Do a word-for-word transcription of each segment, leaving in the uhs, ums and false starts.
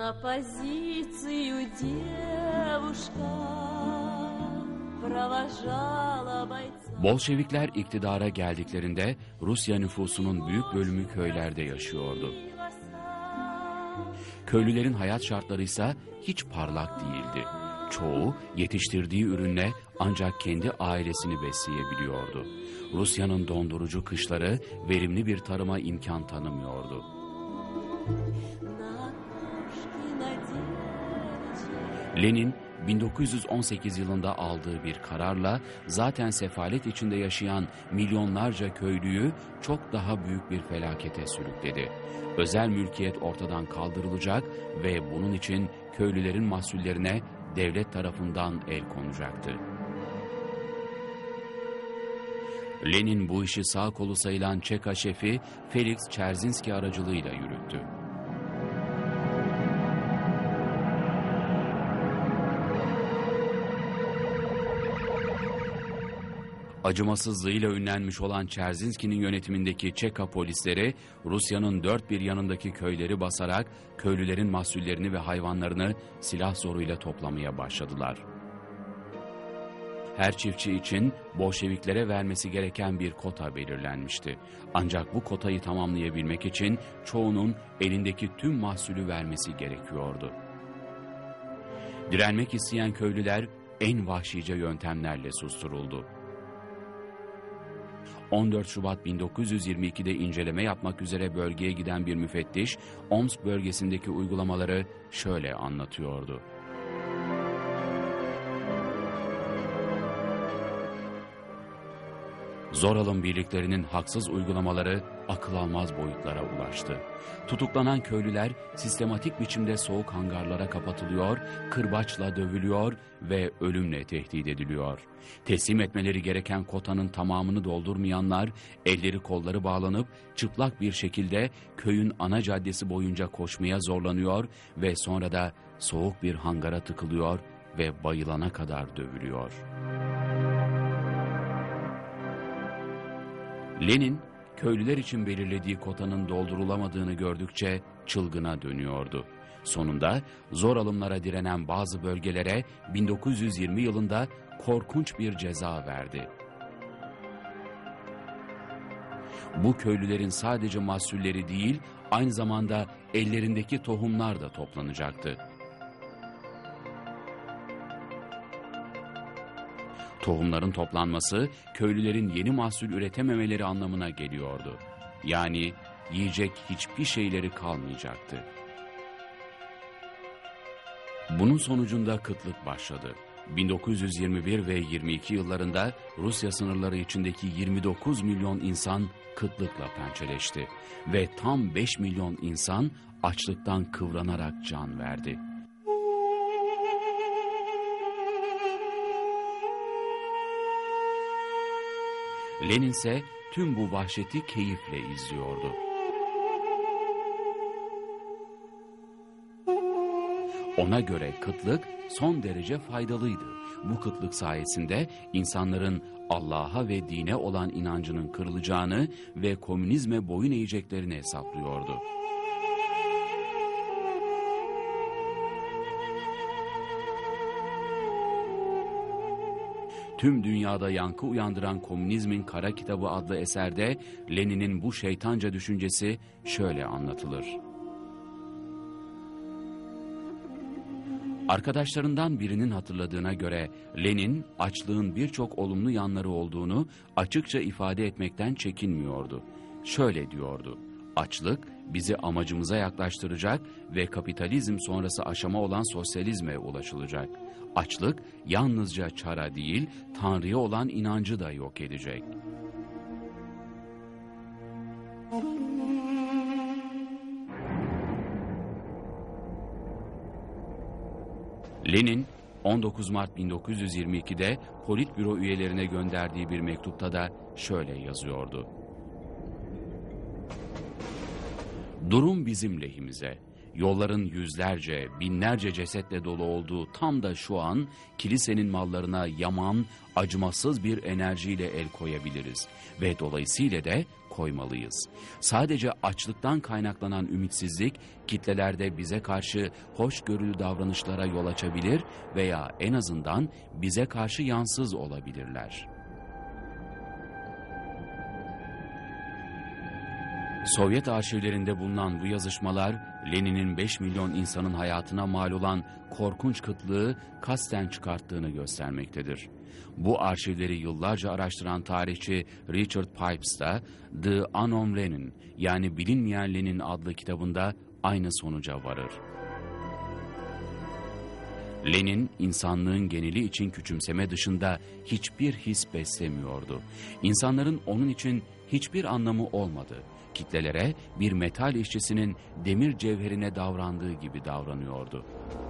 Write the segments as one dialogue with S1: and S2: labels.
S1: На позицию девушка провожала бойца.
S2: Bolşevikler iktidara geldiklerinde Rusya nüfusunun büyük bölümü köylerde yaşıyordu. Köylülerin hayat şartları ise hiç parlak değildi. Çoğu yetiştirdiği ürünle ancak kendi ailesini besleyebiliyordu. Rusya'nın dondurucu kışları verimli bir tarıma imkan tanımıyordu. Lenin bin dokuz yüz on sekiz yılında aldığı bir kararla zaten sefalet içinde yaşayan milyonlarca köylüyü çok daha büyük bir felakete sürükledi. Özel mülkiyet ortadan kaldırılacak ve bunun için köylülerin mahsullerine devlet tarafından el konacaktı. Lenin bu işi sağ kolu sayılan ÇEKA şefi Felix Çerzinski aracılığıyla yürüttü. Acımasızlığıyla ünlenmiş olan Çerzinski'nin yönetimindeki ÇEKA polisleri Rusya'nın dört bir yanındaki köyleri basarak köylülerin mahsullerini ve hayvanlarını silah zoruyla toplamaya başladılar. Her çiftçi için Bolşeviklere vermesi gereken bir kota belirlenmişti. Ancak bu kotayı tamamlayabilmek için çoğunun elindeki tüm mahsulü vermesi gerekiyordu. Direnmek isteyen köylüler en vahşice yöntemlerle susturuldu. on dört Şubat bin dokuz yüz yirmi iki'de inceleme yapmak üzere bölgeye giden bir müfettiş, Omsk bölgesindeki uygulamaları şöyle anlatıyordu. Zor alım birliklerinin haksız uygulamaları akıl almaz boyutlara ulaştı. Tutuklanan köylüler sistematik biçimde soğuk hangarlara kapatılıyor, kırbaçla dövülüyor ve ölümle tehdit ediliyor. Teslim etmeleri gereken kotanın tamamını doldurmayanlar elleri kolları bağlanıp çıplak bir şekilde köyün ana caddesi boyunca koşmaya zorlanıyor ve sonra da soğuk bir hangara tıkılıyor ve bayılana kadar dövülüyor. Lenin, köylüler için belirlediği kotanın doldurulamadığını gördükçe çılgına dönüyordu. Sonunda zor alımlara direnen bazı bölgelere bin dokuz yüz yirmi yılında korkunç bir ceza verdi. Bu köylülerin sadece mahsulleri değil, aynı zamanda ellerindeki tohumlar da toplanacaktı. Tohumların toplanması, köylülerin yeni mahsul üretememeleri anlamına geliyordu. Yani yiyecek hiçbir şeyleri kalmayacaktı. Bunun sonucunda kıtlık başladı. bin dokuz yüz yirmi bir ve yirmi iki yıllarında Rusya sınırları içindeki yirmi dokuz milyon insan kıtlıkla pençeleşti. Ve tam beş milyon insan açlıktan kıvranarak can verdi. Lenin ise tüm bu vahşeti keyifle izliyordu. Ona göre kıtlık son derece faydalıydı. Bu kıtlık sayesinde insanların Allah'a ve dine olan inancının kırılacağını ve komünizme boyun eğeceklerini hesaplıyordu. Tüm dünyada yankı uyandıran Komünizmin Kara Kitabı adlı eserde Lenin'in bu şeytanca düşüncesi şöyle anlatılır. Arkadaşlarından birinin hatırladığına göre Lenin açlığın birçok olumlu yanları olduğunu açıkça ifade etmekten çekinmiyordu. Şöyle diyordu: açlık bizi amacımıza yaklaştıracak ve kapitalizm sonrası aşama olan sosyalizme ulaşılacak. Açlık yalnızca çara değil, Tanrı'ya olan inancı da yok edecek. Lenin, on dokuz Mart bin dokuz yüz yirmi iki'de Politbüro üyelerine gönderdiği bir mektupta da şöyle yazıyordu. Durum bizim lehimize. Yolların yüzlerce, binlerce cesetle dolu olduğu tam da şu an kilisenin mallarına yaman, acımasız bir enerjiyle el koyabiliriz ve dolayısıyla da koymalıyız. Sadece açlıktan kaynaklanan ümitsizlik kitlelerde bize karşı hoşgörülü davranışlara yol açabilir veya en azından bize karşı yansız olabilirler. Sovyet arşivlerinde bulunan bu yazışmalar, Lenin'in beş milyon insanın hayatına mal olan korkunç kıtlığı kasten çıkarttığını göstermektedir. Bu arşivleri yıllarca araştıran tarihçi Richard Pipes da The Unknown Lenin, yani Bilinmeyen Lenin adlı kitabında aynı sonuca varır. Lenin, insanlığın geneli için küçümseme dışında hiçbir his beslemiyordu. İnsanların onun için hiçbir anlamı olmadı. Kitlelere bir metal işçisinin demir cevherine davrandığı gibi davranıyordu.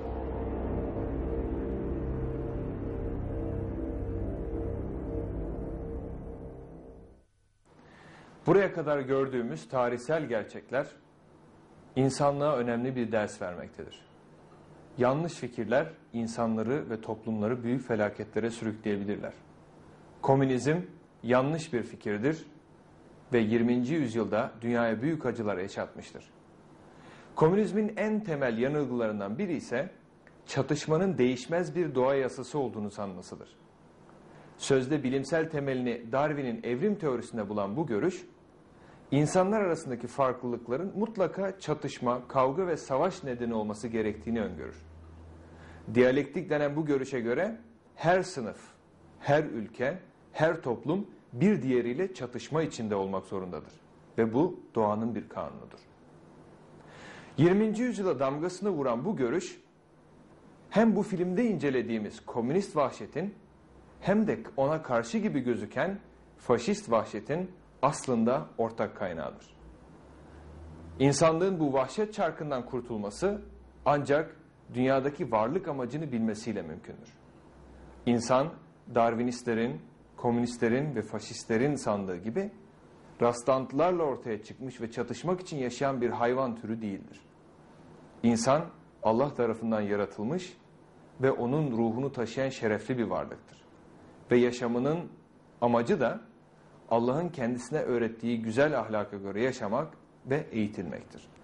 S3: Buraya kadar gördüğümüz tarihsel gerçekler insanlığa önemli bir ders vermektedir. Yanlış fikirler insanları ve toplumları büyük felaketlere sürükleyebilirler. Komünizm yanlış bir fikirdir ve yirminci yüzyılda dünyaya büyük acılar yaşatmıştır. Komünizmin en temel yanılgılarından biri ise çatışmanın değişmez bir doğa yasası olduğunu sanmasıdır. Sözde bilimsel temelini Darwin'in evrim teorisinde bulan bu görüş, insanlar arasındaki farklılıkların mutlaka çatışma, kavga ve savaş nedeni olması gerektiğini öngörür. Diyalektik denen bu görüşe göre her sınıf, her ülke, her toplum bir diğeriyle çatışma içinde olmak zorundadır. Ve bu doğanın bir kanunudur. yirminci yüzyıla damgasını vuran bu görüş, hem bu filmde incelediğimiz komünist vahşetin hem de ona karşı gibi gözüken faşist vahşetin aslında ortak kaynağıdır. İnsanlığın bu vahşet çarkından kurtulması ancak dünyadaki varlık amacını bilmesiyle mümkündür. İnsan, Darwinistlerin, komünistlerin ve faşistlerin sandığı gibi rastlantılarla ortaya çıkmış ve çatışmak için yaşayan bir hayvan türü değildir. İnsan, Allah tarafından yaratılmış ve onun ruhunu taşıyan şerefli bir varlıktır. Ve yaşamının amacı da Allah'ın kendisine öğrettiği güzel ahlaka göre yaşamak ve eğitilmektir.